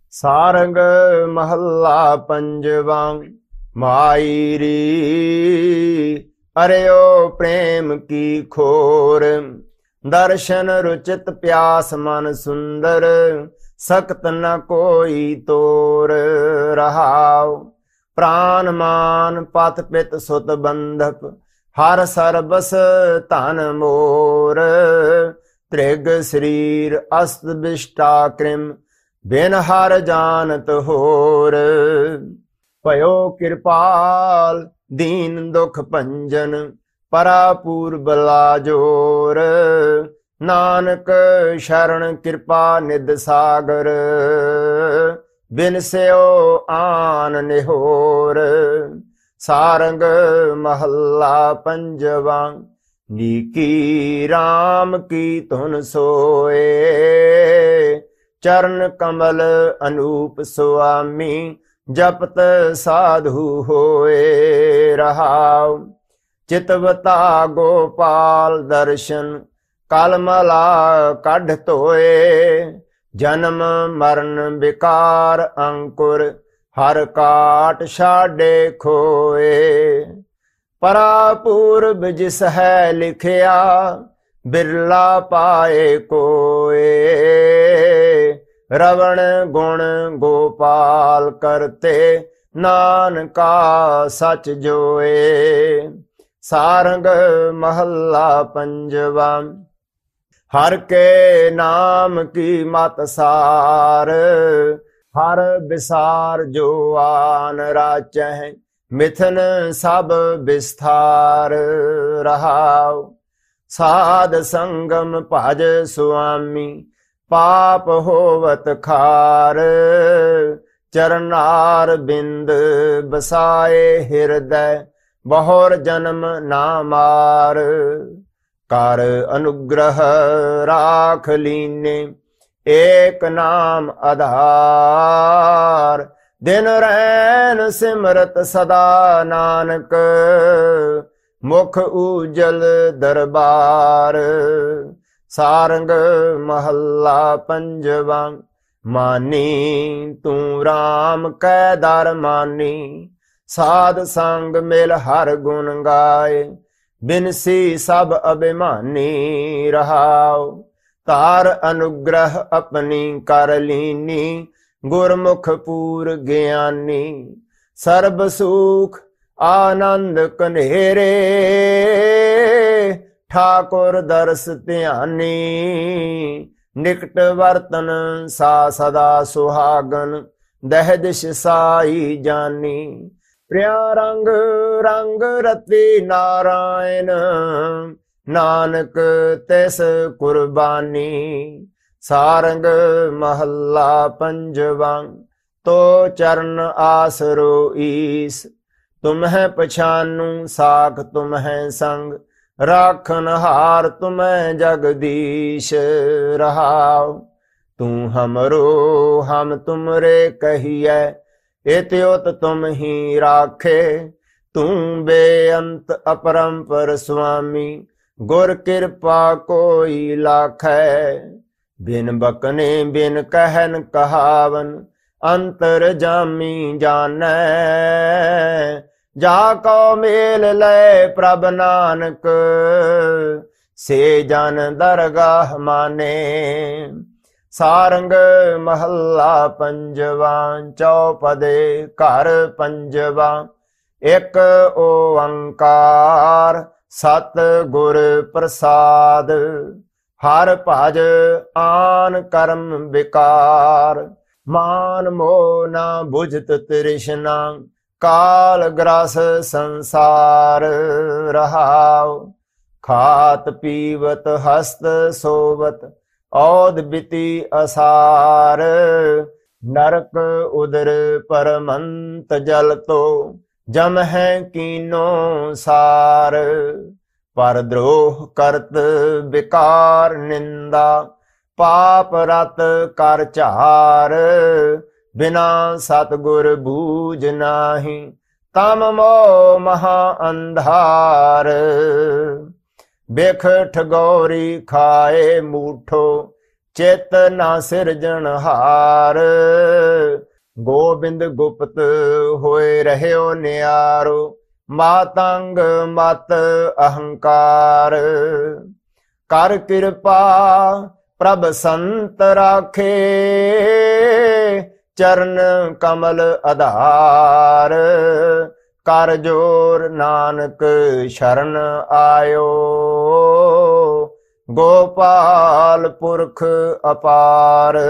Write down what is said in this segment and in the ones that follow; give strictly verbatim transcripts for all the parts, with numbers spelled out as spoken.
ਸਾਰੰਗ ਮਹੱਲਾ ਪੰਜਵਾਂ। ਮਾਈ ਰੀ ਅਰਿਓ ਪ੍ਰੇਮ ਕੀ ਖੋਰ, ਦਰਸ਼ਨ ਰੁਚਿਤ ਪਿਆਸ ਮਨ ਸੁੰਦਰ, ਸਖਤ ਨ ਕੋਈ ਤੋਰ ਰਹਾਉ। ਪ੍ਰਾਨ ਮਾਨ ਪਤ ਪਿਤ ਸੁਤ ਬੰਧਪ, ਹਰ ਸਰਬਸ ਧਨ ਮੋਰ। ਤ੍ਰਿਗ ਸਰੀਰ ਅਸਤ ਬਿਸ਼ਟਾ ਕ੍ਰਿਮ, ਬਿਨ ਹਰ ਜਾਨਤ ਹੋਰ। ਭਇਓ ਕਿਰਪਾਲ ਦੀਨ ਦੁਖ ਭੰਜਨ, ਪਰਾ ਪੂਰਬ ਲਾਜੋਰ। ਨਾਨਕ ਸ਼ਰਨ ਕਿਰਪਾ ਨਿਧ ਸਾਗਰ, ਬਿਨ ਸਿਓ ਆਨ ਨਿਹੋਰ। ਸਾਰੰਗ ਮਹੱਲਾ ਪੰਜਵਾਂ। ਨੀਕੀ ਰਾਮ ਕੀ ਧੁਨ ਸੋਏ, ਚਰਨ ਕਮਲ ਅਨੂਪ ਸੁਆਮੀ। ਜਪਤ ਸਾਧੂ ਹੋਏ ਰਹਾਉ। ਚਿਤਵਤਾ ਗੋਪਾਲ ਦਰਸ਼ਨ, ਕਲਮਲਾ ਕੱਢ ਧੋਏ। ਜਨਮ ਮਰਨ ਵਿਕਾਰ ਅੰਕੁਰ, ਹਰ ਕਾਟ ਛਾਡੇ ਖੋਏ। ਪਰਾ ਪੂਰਬ ਜਿਸ ਹੈ ਲਿਖਿਆ, ਬਿਰਲਾ ਪਾਏ ਕੋਏ। ਰਵਣ ਗੁਣ ਗੋਪਾਲ ਕਰਤੇ, ਨਾਨਕਾ ਸਚ ਜੋਏ। ਸਾਰੰਗ ਮਹੱਲਾ ਪੰਜਵਾਂ। ਹਰ ਕੇ ਨਾਮ ਕੀ ਮਤ ਸਾਰ, ਹਰ ਵਿਸਾਰ ਜੋ ਆਨ ਰਾਚਹਿ। ਮਿਥਨ ਸਭ ਵਿਸਥਾਰ ਰਹਾਉ। ਸਾਧ ਸੰਗਮ ਭਜ ਸੁਆਮੀ, ਪਾਪ ਹੋਵਤ ਖਾਰ। ਚਰਨਾਰ ਬਿੰਦ ਬਸਾਏ ਹਿਰਦੈ, ਬਹੁਰ ਜਨਮ ਨਾ ਮਾਰ। ਕਰ ਅਨੁਗ੍ਰਹ ਰਾਖ ਲੀਨੇ, ਏਕ ਨਾਮ ਆਧਾਰ। ਦਿਨ ਰੈਨ ਸਿਮਰਤ ਸਦਾ ਨਾਨਕ, ਮੁਖ ਊਜਲ ਦਰਬਾਰ। ਸਾਰੰਗ ਮਹੱਲਾ ਪੰਜਵਾਂ। ਮਾਨੀ ਤੂੰ ਰਾਮ ਕੈ ਦਰ ਮਾਨੀ, ਸਾਧ ਸੰਗ ਮਿਲ ਹਰ ਗੁਣ ਗਾਏ। ਬਿਨਸੀ ਸਭ ਅਭਿਮਾਨੀ ਰਹਾਉ। ਤਾਰ ਅਨੁਗ੍ਰਹ ਆਪਣੀ ਕਰ ਲੀਨੀ, ਗੁਰਮੁਖ ਪੂਰ ਗਿਆਨੀ। ਸਰਬ ਸੁਖ ਆਨੰਦ ਕਨੇਰੇ, ਠਾਕੁਰ ਦਰਸ ਧਿਆਨੀ। ਨਿਕਟ ਵਰਤਨ ਸਾ ਸਦਾ ਸੁਹਾਗਨ, ਦਹਿ ਦਿਸ਼ ਸਾਈ ਜਾਨੀ। ਪ੍ਰਿਆ ਰੰਗ ਰੰਗ ਰਤੀ ਨਾਰਾਇਣ, ਨਾਨਕ ਤਿਸ ਕੁਰਬਾਨੀ। ਸਾਰੰਗ ਮਹੱਲਾ ਪੰਜਵਾਂ। ਤੋ ਚਰਨ ਆਸਰੋ ਈਸ, ਤੁਮਹਿ ਪਛਾਨੂ ਸਾਖ ਤੁਮਹਿ ਸੰਗ। ਰਾਖਨ ਹਾਰ ਤੁਮਹਿ ਜਗਦੀਸ਼ ਰਹਾਉ। ਤੂੰ ਹਮਰੋ ਹਮ ਤੁਮਰੇ ਕਹੀਐ, ਇਤਿਉਤ ਤੁਮ ਹੀ ਰਾਖੇ। ਤੂੰ ਬੇਅੰਤ ਅਪਰੰਪਰ ਸੁਆਮੀ, ਗੁਰ ਕਿਰਪਾ ਕੋਈ ਲਾਖੈ। ਬਿਨ ਬਕਨੇ ਬਿਨ ਕਹਿਨ ਕਹਾਵਨ, ਅੰਤਰ ਜਾਮੀ ਜਾਣੈ। ਜਾ ਕਉ ਮੇਲ ਲੈ ਪ੍ਰਭ ਨਾਨਕ, ਸੇ ਜਨ ਦਰਗਾਹ ਮਾਨੇ। ਸਾਰੰਗ ਮਹੱਲਾ ਪੰਜਵਾਂ। ਚੌਪਦੇ ਘਰ ਪੰਜਵਾਂ। ਇੱਕ ਓੰਕਾਰ ਸਤ ਗੁਰ ਪ੍ਰਸਾਦ, ਹਰ ਭਜ ਆਨ ਕਰਮ ਵਿਕਾਰ। ਮਾਨ ਮੋਹ ਨਾ ਬੁਝਤ ਤ੍ਰਿਸ਼ਨਾ, ਕਾਲ ਗ੍ਰਸ ਸੰਸਾਰ ਰਹਾਉ। ਖਾਤ ਪੀਵਤ ਹਸਤ ਸੋਵਤ, ਔਦ ਬਿਤੀ ਅਸਾਰ। ਨਰਕ ਉਦਰ ਪਰਮੰਤ ਜਲ ਤੋ, ਜਮ ਹੈ ਕੀਨੋ ਸਾਰ। ਪਰ ਦਰੋਹ ਕਰਤ ਵਿਕਾਰ ਨਿੰਦਾ, ਪਾਪ ਰਤ ਕਰ ਝਾਰ। ਬਿਨਾ ਸਤਿਗੁਰ ਬੂਝ ਨਾਹੀ, ਤਮ ਮੋਹ ਮਹਾ ਅੰਧਾਰ। ਬਿਖ ਠਗੌਰੀ ਖਾਏ ਮੂਠੋ, ਚਿਤ ਨਾ ਸਿਰਜਣਹਾਰ। ਗੋਬਿੰਦ ਗੁਪਤ ਹੋਏ ਰਹਿਓ ਨਿਆਰੋ, ਮਾਤੰਗ ਮਤ ਅਹੰਕਾਰ। ਕਰ ਕਿਰਪਾ ਪ੍ਰਭ ਸੰਤ ਰਾਖੇ, ਚਰਨ ਕਮਲ ਆਧਾਰ। ਕਰ ਜੋਰ ਨਾਨਕ ਸ਼ਰਨ ਆਇਓ, ਗੋਪਾਲ ਪੁਰਖ ਅਪਾਰ।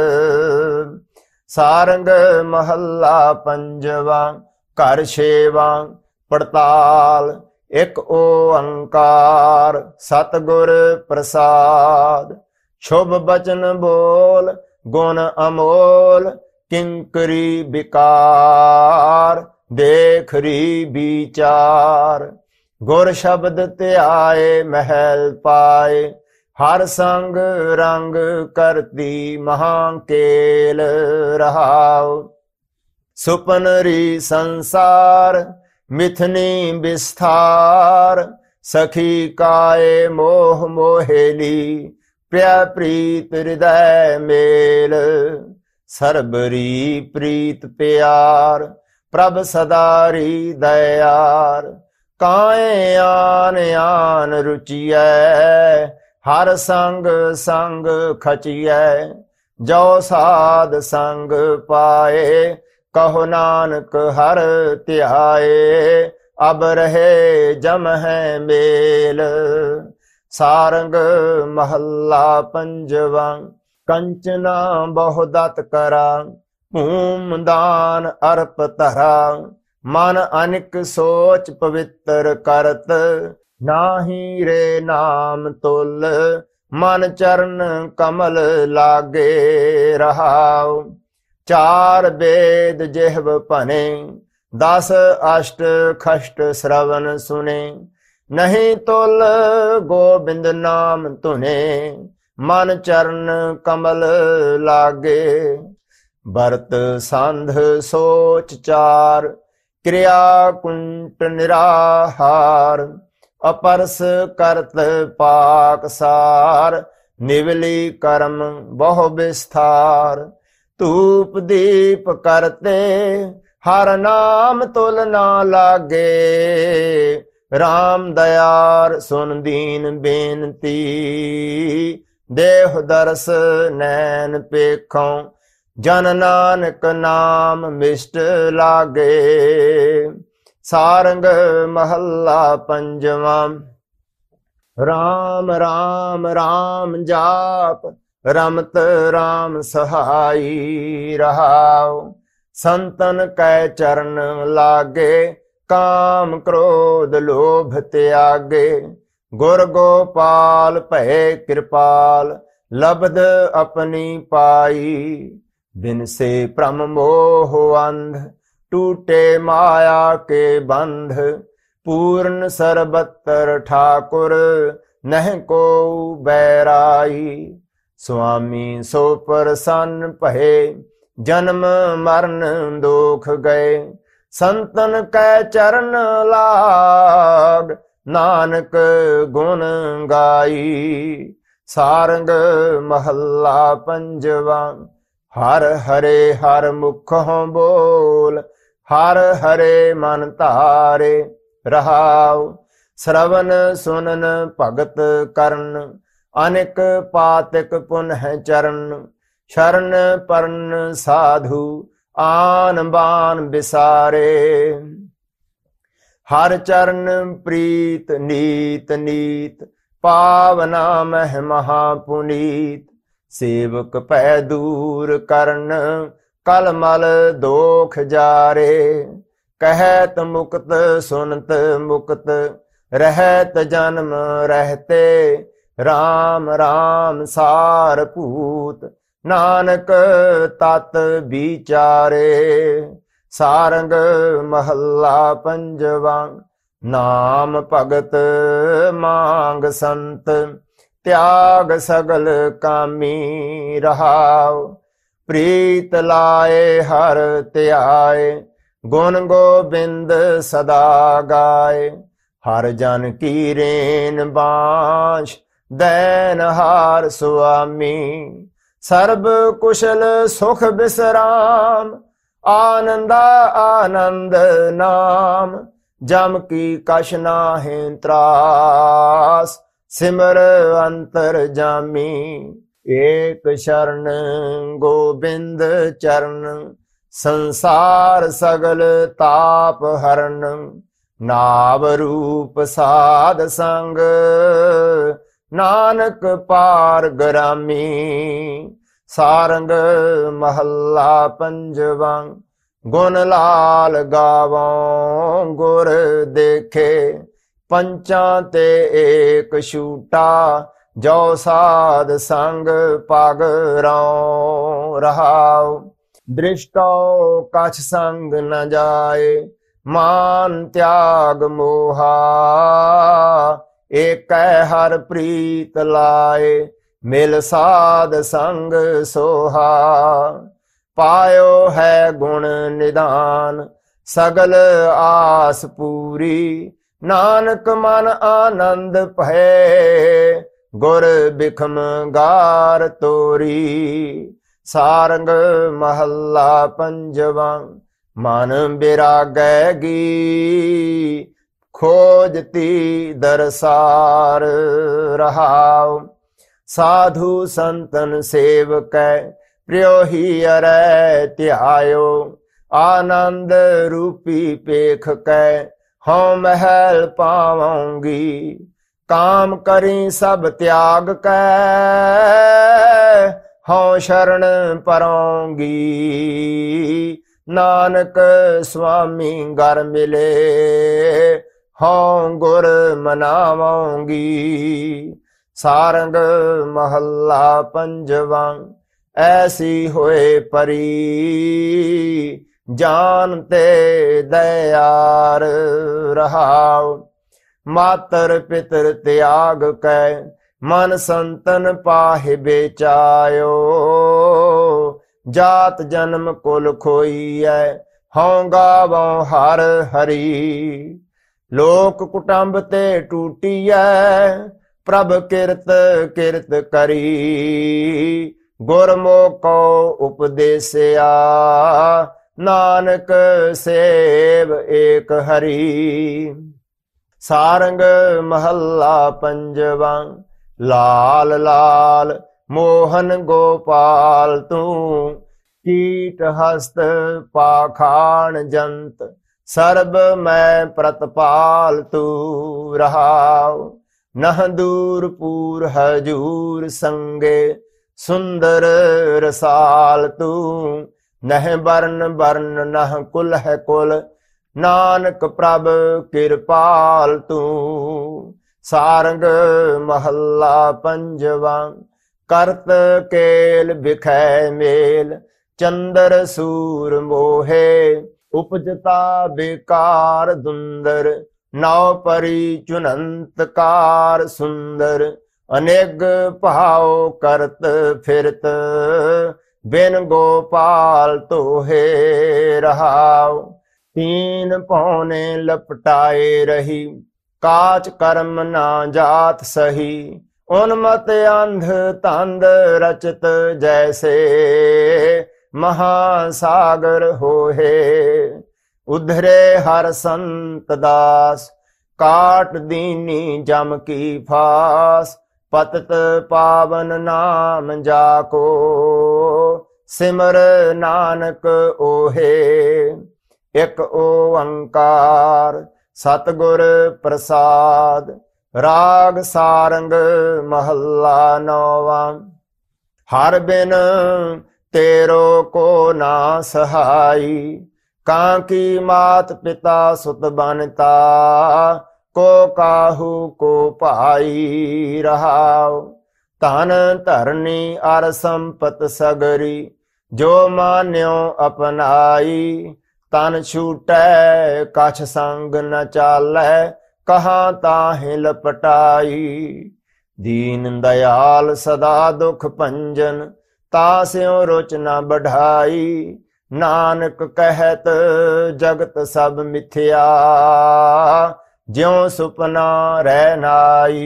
ਸਾਰੰਗ ਮਹੱਲਾ ਪੰਜਵਾ, ਘਰ ਛੇਵਾ ਪੜਤਾਲ। ਇੱਕ ਓੰਕਾਰ ਸਤਿਗੁਰ ਪ੍ਰਸਾਦ, ਸ਼ੁਭ ਬਚਨ ਬੋਲ ਗੁਣ ਅਮੋਲ। ਕਿੰਕਰੀ ਬਿਕਾਰ ਦੇਖ ਰੀ ਵਿਚਾਰ, ਗੁਰ ਸ਼ਬਦ ਧਿਆਏ ਮਹਿਲ ਪਾਏ। ਹਰ ਸੰਗ ਰੰਗ ਕਰਤੀ ਮਹਾਂਕੇਲ ਰਹਾਉ। ਸੁਪਨਰੀ ਸੰਸਾਰ ਮਿਥਨੀ ਵਿਸਥਾਰ, ਸਖੀ ਕਾਏ ਮੋਹ ਮੋਹੇਲੀ। ਪ੍ਰਿਆ ਪ੍ਰੀਤ ਹਿਰਦੈ ਮੇਲ, ਸਰਬਰੀ ਪ੍ਰੀਤ ਪਿਆਰ। ਪ੍ਰਭ ਸਦਾਰੀ ਦਇਆਰ, ਕਾਏ ਆਨ ਆਨ ਰੁਚੀਐ। ਹਰ ਸੰਗ ਸੰਗ ਖਚੀਐ, ਜੋ ਸਾਧ ਸੰਗ ਪਾਏ। ਕਹੋ ਨਾਨਕ ਹਰ ਧਿਆਏ, ਅਬ ਰਹੇ ਜਮ ਹੈ ਮੇਲ। ਸਾਰੰਗ ਮਹੱਲਾ ਪੰਜਵਾ, ਕੰਚਨਾ ਬਹੁ ਦਤ ਕਰਾ। ਭੂਮ ਦਾਨ ਅਰਪ ਧਰਾ, ਮਨ ਅਨਿਕ ਸੋਚ ਪਵਿੱਤਰ ਕਰਤ। ਨਾਹੀ ਰੇ ਨਾਮ ਤੁਲ, ਮਨ ਚਰਨ ਕਮਲ ਲਾਗੇ ਰਹਾਉ। ਚਾਰ ਬੇਦ ਜਿਹਵ ਭਨੇ, ਦਸ ਅਸ਼ਟ ਖਸ਼ਟ ਸ਼ਰਵਨ ਸੁਨੇ। ਨਹੀਂ ਤੁਲ ਗੋਬਿੰਦ ਨਾਮ ਧੁਨੇ, ਮਨ ਚਰਨ ਕਮਲ ਲਾਗੇ। ਬਰਤ ਸੰਧ ਸੋਚ ਚਾਰ, ਕਿਰਿਆ ਕੁੰਟ ਨਿਰਾਹਾਰ। ਅਪਰਸ ਕਰਤ ਪਾਕ ਸਾਰ, ਨਿਵਲੀ ਕਰਮ ਬਹੁ ਵਿਸਥਾਰ। ਧੂਪ ਦੀਪ ਕਰਤੇ ਹਰ ਨਾਮ ਤੁਲ ਨਾ ਲਾਗੇ। ਰਾਮ ਦਇਆਰ ਸੁਨ ਦੀਨ ਬੇਨਤੀ, ਦੇਹ ਦਰਸ ਨੈਣ ਪੇਖੋਂ। ਜਨ ਨਾਨਕ ਨਾਮ ਮਿਸ਼ਟ ਲਾਗੇ। ਸਾਰੰਗ ਮਹੱਲਾ ਪੰਜਵਾ, ਰਾਮ ਰਾਮ ਰਾਮ ਜਾਪ। ਰਮਤ ਰਾਮ ਸਹਾਈ ਰਹਾਉ। ਸੰਤਨ ਕੈ ਚਰਨ ਲਾਗੇ, ਕਾਮ ਕ੍ਰੋਧ ਲੋਭ ਤਿਆਗੇ। ਗੁਰ ਗੋਪਾਲ ਭਏ ਕਿਰਪਾਲ, ਲਬਧ ਆਪਣੀ ਪਾਈ। ਬਿਨ ਸੇ ਭ੍ਰਮ ਮੋਹ ਅੰਧ, ਟੂਟੇ ਮਾਇਆ ਕੇ ਬੰਧ। ਪੂਰਨ ਸਰਬੱਤਰ ਠਾਕੁਰ, ਨਹਿ ਕੋ ਬੈਰਾਈ। ਸੁਆਮੀ ਸੋ ਪ੍ਰਸੰਨ ਭਏ, ਜਨਮ ਮਰਨ ਦੋਖ ਗਏ। ਸੰਤਨ ਕੈ ਚਰਨ ਲਾਗ, ਨਾਨਕ ਗੁਣ ਗਾਈ। ਸਾਰੰਗ ਮਹੱਲਾ ਪੰਜਵਾ, ਹਰ ਹਰੇ ਹਰ ਮੁਖੋਂ ਬੋਲ। ਹਰ ਹਰੇ ਮਨ ਧਾਰੇ ਰਹਾਉ। ਸ਼ਰਵਨ ਸੁਨਨ ਭਗਤ ਕਰਨ, ਅਨੇਕ ਪਾਤਿਕ ਪੁਨਹ ਚਰਨ। ਸ਼ਰਨ ਪਰਨ ਸਾਧੂ, ਆਨ ਬਾਨ ਵਿਸਾਰੇ। ਹਰ ਚਰਨ ਪ੍ਰੀਤ ਨੀਤ ਨੀਤ, ਪਾਵਨਾ ਮਹਿ ਮਹਾ ਪੁਨੀਤ। ਸੇਵਕ ਭੈ ਦੂਰ ਕਰਨ, ਕਲ ਮਲ ਦੋਖ ਜਾਰੇ। ਕਹਿਤ ਮੁਕਤ ਸੁਨਤ ਮੁਕਤ, ਰਹਿਤ ਜਨਮ ਰਹਤੇ। ਰਾਮ ਰਾਮ ਸਾਰ ਭੂਤ, ਨਾਨਕ ਤਤ ਵਿਚਾਰੇ। ਸਾਰੰਗ ਮਹੱਲਾ ਪੰਜਵਾ, ਨਾਮ ਭਗਤ ਮਾਂਗ ਸੰਤ। ਤਿਆਗ ਸਗਲ ਕਾਮੀ ਰਹਾਉ। ਪ੍ਰੀਤ ਲਾਏ ਹਰ ਧਿਆਏ, ਗੁਣ ਗੋਬਿੰਦ ਸਦਾ ਗਾਏ। ਹਰ ਜਨ ਕੀ ਰੇਨ ਬਾਂਛ, ਦੈਨ ਹਾਰ ਸੁਆਮੀ। ਸਰਬ ਕੁਸ਼ਲ ਸੁਖ ਬਿਸਰਾਮ, आनंदा आनंद नाम, जम की कश नाहि त्रास, सिमर अंतर जामी। एक शरण गोबिंद चरण, संसार सगल ताप हरण। नाव रूप साध संग, नानक पार ग्रामी। सारंग महला पंजवा, गुण लाल गावों गुर देखे। पंचा ते एक छूटा, जो साध संग पग रौ रहाओ। दृष्टो कछ संग न जाए, मान त्याग मोहा। एक हर प्रीत लाए, मिल साध संग सोहा। पायो है गुण निदान, सगल आस पूरी। नानक मन आनंद भये, गुर बिखम गार तोरी। सारंग महला पंजवा, मन बिरागैगी। खोजती दरसार रहाओ। साधु संतन सेवकै, प्रियो ही अरै त्यायो। आनंद रूपी पेख कै, हूँ महल पावूंगी। काम करी सब त्याग कै, हूँ शरण परोंगी। नानक स्वामी घर मिले, हूँ गुर मनावूंगी। सारंग महला पंजवा, ऐसी होए परी। जानते दयार रहाओ। मातर पितर त्याग कै, मन संतन पाहि बेचायो। जात जन्म कुल खोईयै, हूँ गावों हर हरी। लोक कुटुंब ते टूटियै, प्रभ किरत किरत करी। गुरमुखो उपदेसिया, नानक सेव एक हरि। सारंग महला पंजवा, लाल लाल मोहन गोपाल तू। कीट हस्त पाखाण जंत, सर्ब मैं प्रतपाल तू रहाओ। नह दूर पूर हजूर संगे, सुंदर रसाल तू। नह बरन बरन नह कुल है कुल, नानक प्रभ कृपाल तू। सारंग महला पंजवा, करत केल बिखै मेल। चंदर सूर मोहे, उपजता बेकार दुंदर। नौ परी चुनंत कार सुंदर। अनेग भाव करत फिरत, बिन गोपाल तोहे रहाओ। तीन पौने लपटाए रही, काच कर्म ना जात सही। उन्मत अंध तंद रचत, जैसे महासागर होहे। उधरे हर संत दास, काट दीनी जम की फास। पतत पावन नाम जाको, सिमर नानक ओहे। एक ओंकार सतगुर प्रसाद, राग सारंग महला नौवा। हर बिन तेरो को ना सहाई, कांकी मात पिता सुत बनता। को काहू को पाई रहाओ। धन धरनी अर संपत सगरी, जो मान्यो अपनाई। तन छूटै कछ संग न चालै, कहाँ ताहि लपटाई। दीन दयाल सदा दुख भंजन, तास्यों रुच न बढ़ाई। नानक कहत जगत सब मिथ्या, ज्यों सुपना रह नाई।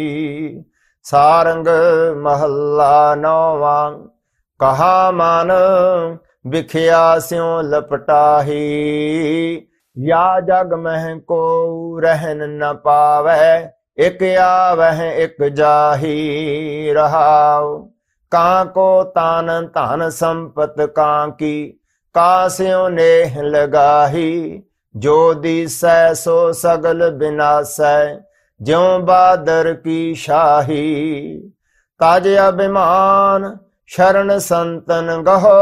सारंग महला नौवा। कहा मन बिखिया स्यों लपटाही। या जग मह को रहन न पावै, एक आवह एक जाही रहाओ। कां को तान धन संपत कां की, कास्यों नेह लगाही। जो दिसै सो सगल बिनासै, ज्यों बादर की शाही। ताज अभिमान शरण संतन गहो,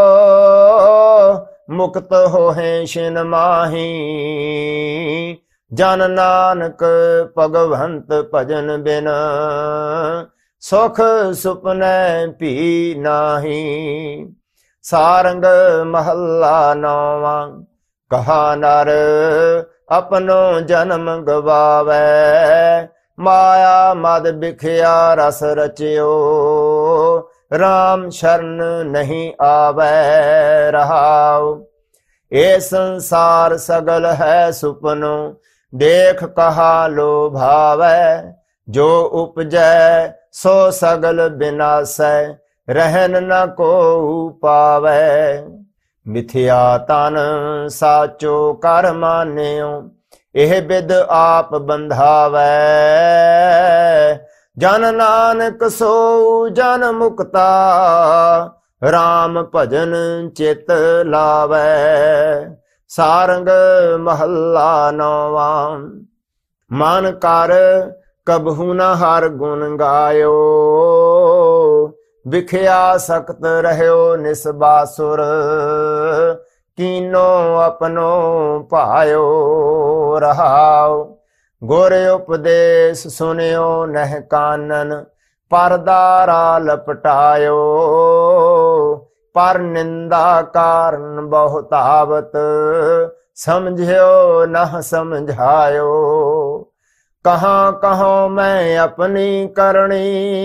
मुक्त होहे शिन माही। जन नानक भगवंत भजन बिन, सुख सुपने भी नाही। सारंग महला नौवा, कहा नर अपनो जन्म गवावै। माया मद बिखिया रस रचियो, राम शरण नहीं आवै रहाओ। ए संसार सगल है सुपनो, देख कहा लो भावै। जो उपजै सो सगल बिनासै, रहन न को पावै। मिथ्या तन साचो कर मान्यो, एह बिद आप बंधावै। जन नानक सो जन मुक्ता, राम भजन चित लावै। सारंग महला नौवा, मन कर कबहू न हर गुण गायो। बिखिया सख्त रहयो निसबासुर, कीनो अपनो पायो रहाओ। गुर उपदेश सुनियो नह कानन, परदारा लपटायो। पर निंदा कारण बहुतावत, समझियो नह समझायो। कहाँ कहाँ मैं अपनी करनी,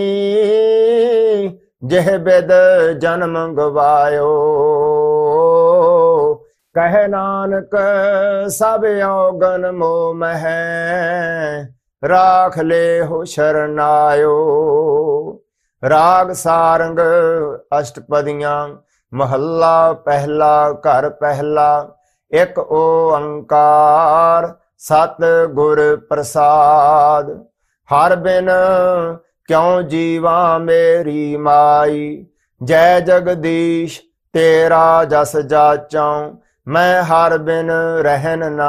जेह बिद जन्म गवायो। कह नानक सब औगन मोह मह, राख ले हो शरनायो। राग सारंग अष्टपदियां, महला पहला घर पहला। एक ओंकार सत गुर प्रसाद, हर बिन क्यों जीवा मेरी माई। जय जगदीश तेरा जस जाचौं, मैं हर बिन रहन ना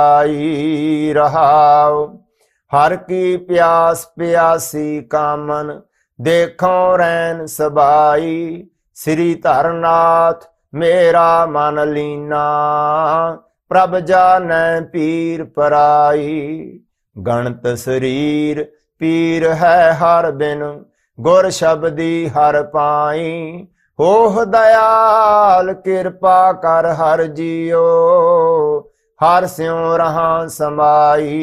जाई रहाओ। हर की प्यास प्यासी कामन, देखो रैन सबाई। श्री धरनाथ मेरा मन लीना, प्रभ जानै पीर पराई। गणत शरीर पीर है हर बिन, गुर शब्दी हर पाई। ओह दयाल कृपा कर हर जियो, हर स्यों रहा समाई।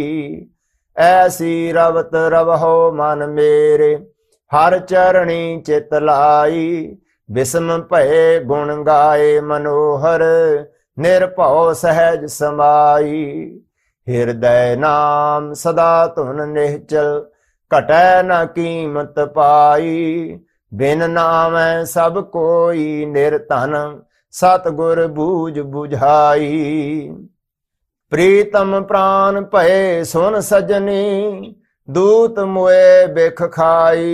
ऐसी रवत रवहो मन मेरे, हर चरणी चित लाई। बिस्म भये गुण गाए मनोहर, निर्भव सहज समाई। हृदय नाम सदा धुन निश्चल, घटै न कीमत पाई। बिन नामै सब कोई निर्धन, सतगुर बूझ बुझाई। प्रीतम प्राण भये सुन सजनी, दूत मुए बिख खाई।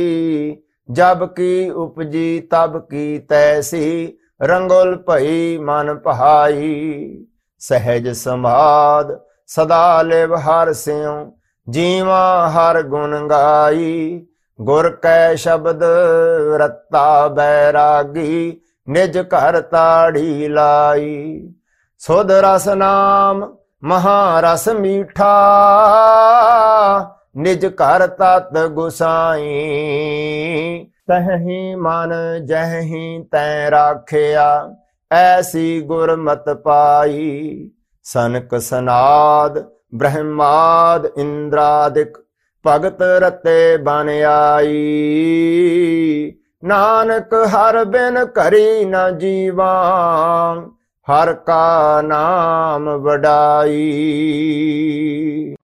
जब की उपजी तब की तैसी, रंगुल भई मन पहाई। सहज समाद सदा लिव हर स्यों, जीवा हर गुण गाई। गुर कै शब्द रत्ता बैरागी, निज घर ताड़ी लाई। सुध रस नाम महारस मीठा, निज घर तत गुसाई। तहि मन जहि तै राखिया, ऐसी गुरमत पाई। सनक सनाद ब्रह्माद इंद्रादिक, भगत रते बन आई। नानक हर बिन करी न जीवा, हर का नाम वडाई।